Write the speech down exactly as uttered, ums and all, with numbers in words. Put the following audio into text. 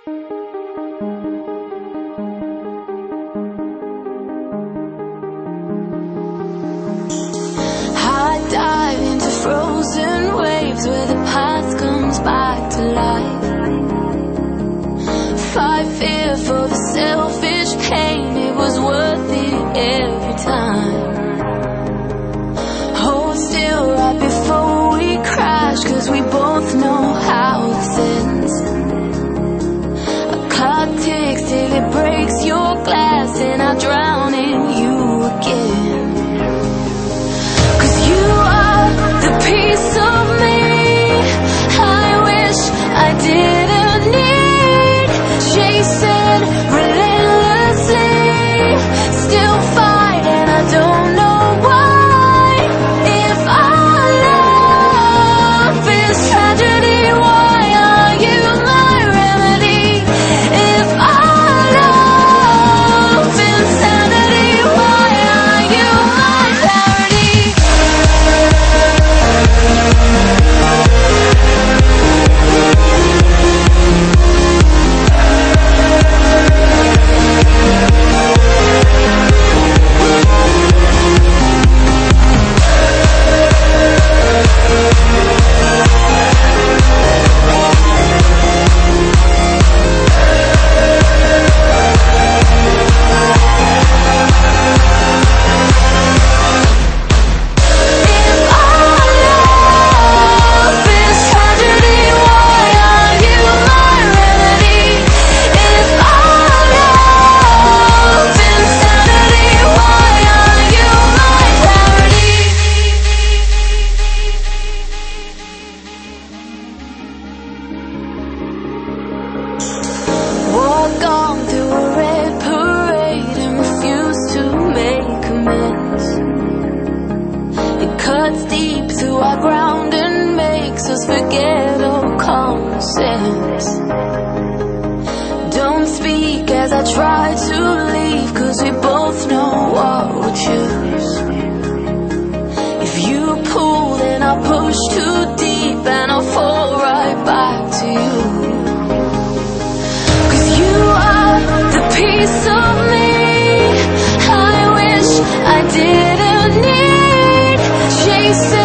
Dive into frozen waves where the past comes back to life. Fight fear for the selfish pain, it was worth it every time. Hold still right before we crash, cause we both know how this ends. A clock ticks till it breaks your glass, and I drown in you again. Piece of me I wish I didn't need, chasing relentlessly, still fight and I don't know why. If our love is tragedy, why are you my remedy? If our love is insanity, why are you my parody? Walk on through a red parade and refuse to make amends. It cuts deep through our ground and makes us forget all common sense. Don't speak as I try to leave, cause we both know what we'll choose. If you pull, then I'll push too deep and I'll fall right back to you. Piece of me I wish I didn't need, chasing